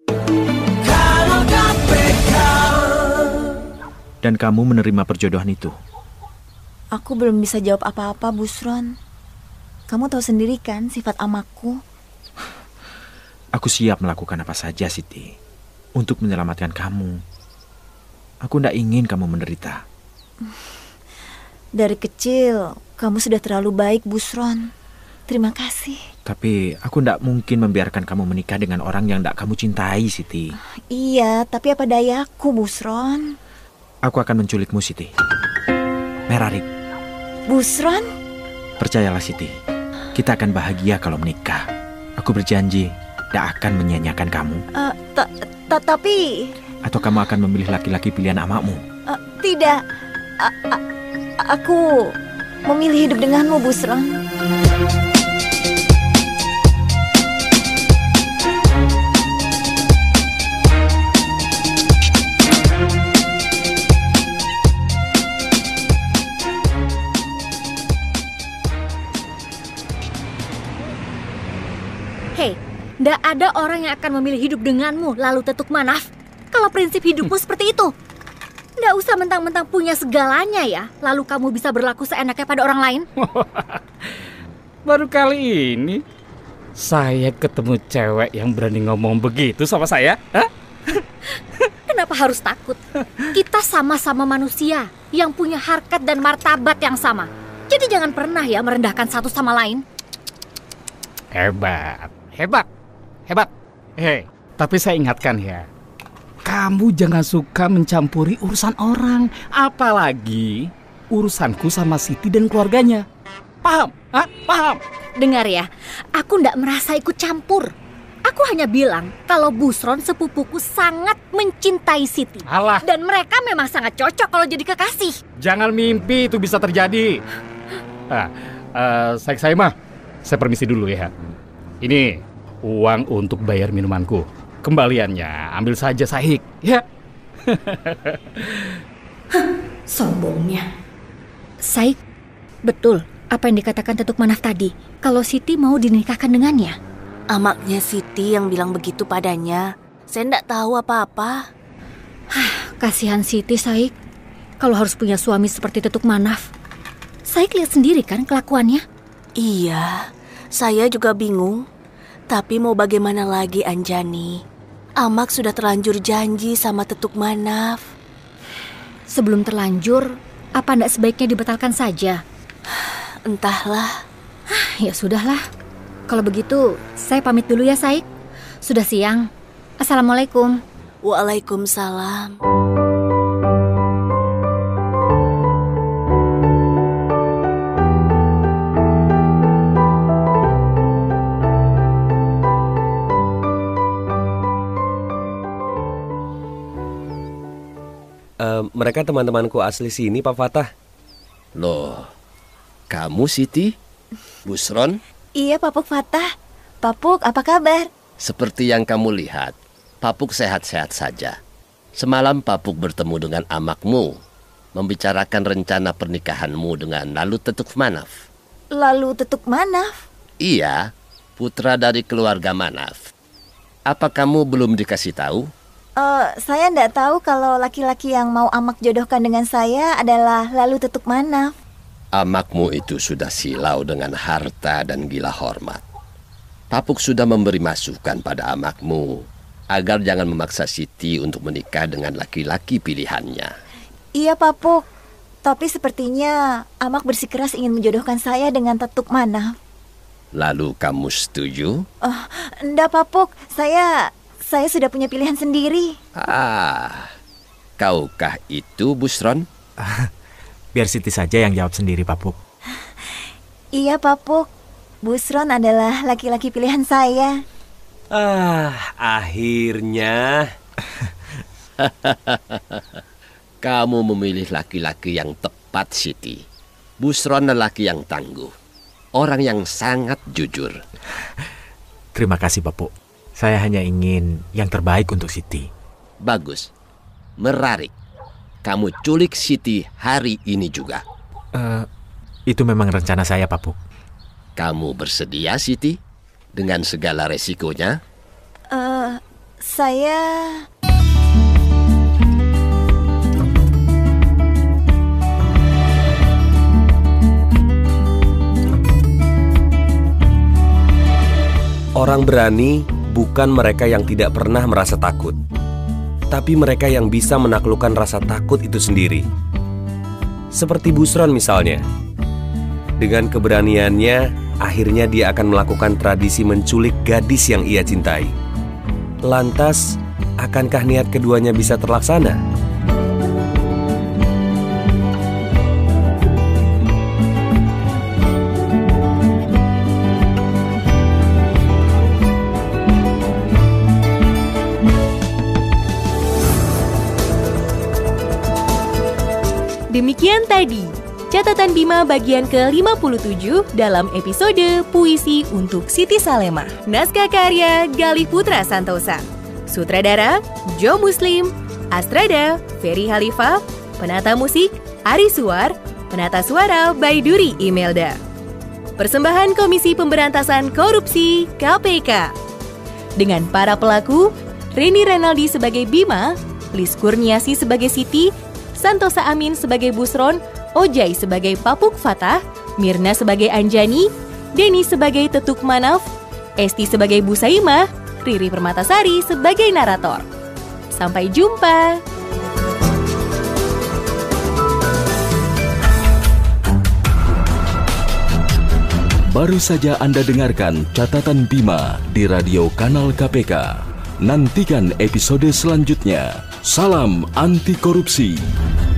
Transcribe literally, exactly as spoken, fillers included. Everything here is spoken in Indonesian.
Dan kamu menerima perjodohan itu? Aku belum bisa jawab apa-apa, Busron. Kamu tahu sendiri kan sifat amakku. Aku siap melakukan apa saja, Siti, untuk menyelamatkan kamu. Aku tidak ingin kamu menderita. Dari kecil, kamu sudah terlalu baik, Busron. Terima kasih. Tapi aku tidak mungkin membiarkan kamu menikah dengan orang yang tidak kamu cintai, Siti. Iya, tapi apa dayaku, Busron? Aku akan menculikmu, Siti. Merarik. Busron? Percayalah, Siti. Kita akan bahagia kalau menikah. Aku berjanji tidak akan menyia-nyiakan kamu. Uh, ta ta tapi... Atau kamu akan memilih laki-laki pilihan amakmu? Uh, tidak. A -a aku memilih hidup denganmu, Busron. Hei, ndak ada orang yang akan memilih hidup denganmu lalu tetuk manaf. Kalau prinsip hidupmu seperti itu, ndak usah mentang-mentang punya segalanya ya, lalu kamu bisa berlaku seenaknya pada orang lain. Baru kali ini saya ketemu cewek yang berani ngomong begitu sama saya. Hah? Kenapa harus takut? Kita sama-sama manusia yang punya harkat dan martabat yang sama. Jadi jangan pernah ya merendahkan satu sama lain. Hebat. Hebat, hebat. Hei, tapi saya ingatkan ya, kamu jangan suka mencampuri urusan orang, apalagi urusanku sama Siti dan keluarganya. Paham? Hah? Paham? Dengar ya, aku ndak merasa ikut campur. Aku hanya bilang kalau Busron sepupuku sangat mencintai Siti. Alah. Dan mereka memang sangat cocok kalau jadi kekasih. Jangan mimpi itu bisa terjadi. Nah, uh, saya saya mah, saya permisi dulu ya. Ini uang untuk bayar minumanku. Kembaliannya ambil saja, Sahik. Ya. Sombongnya. Saik, betul apa yang dikatakan tetuk manaf tadi. Kalau Siti mau dinikahkan dengannya. Amaknya Siti yang bilang begitu padanya. Saya tidak tahu apa-apa. Kasihan Siti, Saik. Kalau harus punya suami seperti tetuk manaf. Saik lihat sendiri kan kelakuannya. Iya, saya juga bingung. Tapi mau bagaimana lagi, Anjani? Amak sudah terlanjur janji sama tetuk manaf. Sebelum terlanjur, apa ndak sebaiknya dibatalkan saja? Entahlah. Ya sudahlah. Kalau begitu, saya pamit dulu ya, Saik. Sudah siang. Assalamualaikum. Waalaikumsalam. Uh, mereka teman-temanku asli sini, Pak Fatah. Loh, kamu Siti? Busron? Iya, Papuk Fatah. Papuk, apa kabar? Seperti yang kamu lihat, Papuk sehat-sehat saja. Semalam Papuk bertemu dengan amakmu, membicarakan rencana pernikahanmu dengan Lalu Tetuk Manaf. Lalu Tetuk Manaf? Iya, putra dari keluarga Manaf. Apa kamu belum dikasih tahu? Uh, saya tidak tahu kalau laki-laki yang mau amak jodohkan dengan saya adalah Lalu Tetuk Manaf. Amakmu itu sudah silau dengan harta dan gila hormat. Papuk sudah memberi masukan pada amakmu agar jangan memaksa Siti untuk menikah dengan laki-laki pilihannya. Iya, Papuk. Tapi sepertinya amak bersikeras ingin menjodohkan saya dengan Tetuk Manaf. Lalu kamu setuju? Oh, enggak, Papuk. Saya... Saya sudah punya pilihan sendiri. Ah, kaukah itu, Busron? Biar Siti saja yang jawab sendiri, Papuk. Iya, Papuk. Busron adalah laki-laki pilihan saya. Ah, akhirnya. Kamu memilih laki-laki yang tepat, Siti. Busron lelaki yang tangguh. Orang yang sangat jujur. Terima kasih, Papuk. Saya hanya ingin yang terbaik untuk Siti. Bagus. Merarik. Kamu culik Siti hari ini juga. Uh, itu memang rencana saya, Papuk. Kamu bersedia, Siti? Dengan segala resikonya? Uh, saya... Orang berani bukan mereka yang tidak pernah merasa takut, tapi mereka yang bisa menaklukkan rasa takut itu sendiri. Seperti Busron misalnya. Dengan keberaniannya, akhirnya dia akan melakukan tradisi menculik gadis yang ia cintai. Lantas, akankah niat keduanya bisa terlaksana? Demikian tadi catatan Bima bagian ke lima puluh tujuh dalam episode Puisi untuk Siti Salemah. Naskah karya Galih Putra Santosa. Sutradara Joe Muslim. Astrada Ferry Halifah. Penata musik Ari Suar. Penata suara Baiduri Imelda. Persembahan Komisi Pemberantasan Korupsi K P K. Dengan para pelaku Reni Renaldi sebagai Bima, Lis Kurniasi sebagai Siti, Santosa Amin sebagai Busron, Ojai sebagai Papuk Fatah, Mirna sebagai Anjani, Denny sebagai Tetuk Manaf, Esti sebagai Busaimah, Riri Permatasari sebagai narator. Sampai jumpa! Baru saja Anda dengarkan catatan Bima di radio kanal K P K. Nantikan episode selanjutnya. Salam anti korupsi.